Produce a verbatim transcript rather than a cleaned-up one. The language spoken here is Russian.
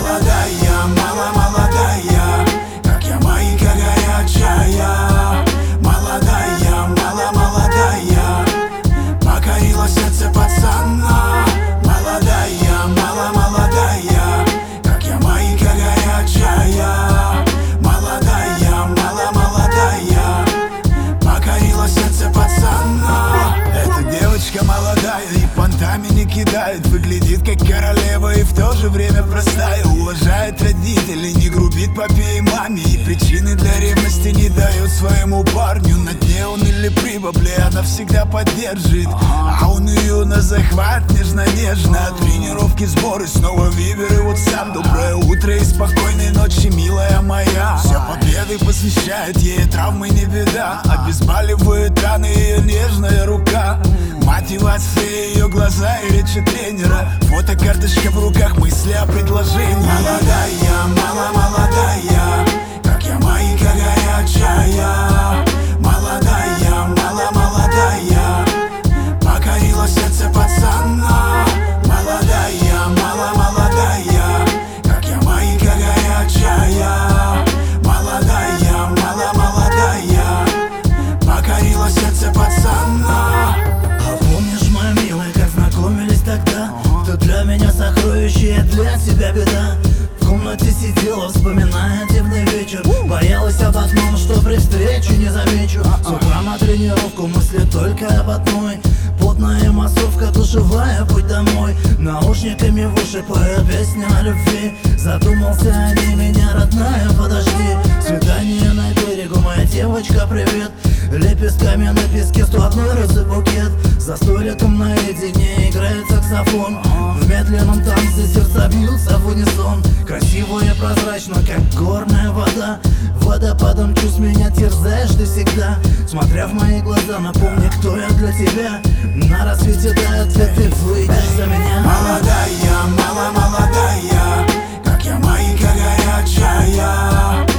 Молодая, мало-молодая, как я маленькая горячая. Молодая, мало-молодая, покорила сердце пацана. Молодая, мало-молодая, как я маленькая горячая. Молодая, мало-молодая, покорила сердце пацана. Эта девочка молодая и понтами не кидает, выглядит как королева и в то же время простая. Уважает родителей, не грубит папе и маме, и причины для ревности не дает своему парню. На дне он или при бабле, она всегда поддержит, а он ее на захват нежно-нежно. Тренировки, сборы, снова вибер и вот сам. Доброе утро и спокойной ночи, милая моя. Все победы посвящает ей, травмы не беда, обезболивает раны ее нежная рука. Мотивация, ее глаза и речи тренера, фотокарточка в руках, мысли о предложении. Молодая, мало-молодая, как я маленькая горячая. Молодая, мало-молодая, покорила сердце пацана. Молодая, мало-молодая, как я маленькая горячая. Молодая, мало-молодая, покорила сердце пацана. Ты для меня сокровище, для тебя беда. В комнате сидела, вспоминая дивный вечер. Боялась об одном, что при встрече не замечу. С утра на тренировку мысли только об одной. Плотная массовка, душевая, путь домой. Наушниками в уши поя песня о любви. Задумался о ней, меня родная, подожди. Свидание на берегу, моя девочка, привет. Лепестками на песке сто одной розы букет. За столиком наедине играет саксофон. В медленном танце сердца бьются в унисон. Красиво и прозрачно, как горная вода. Водопадом чувств меня терзаешь ты всегда. Смотря в мои глаза, напомни, кто я для тебя. На рассвете дай ответ, ты выйдешь за меня. Молодая, мало-молодая, как я маленькая горячая.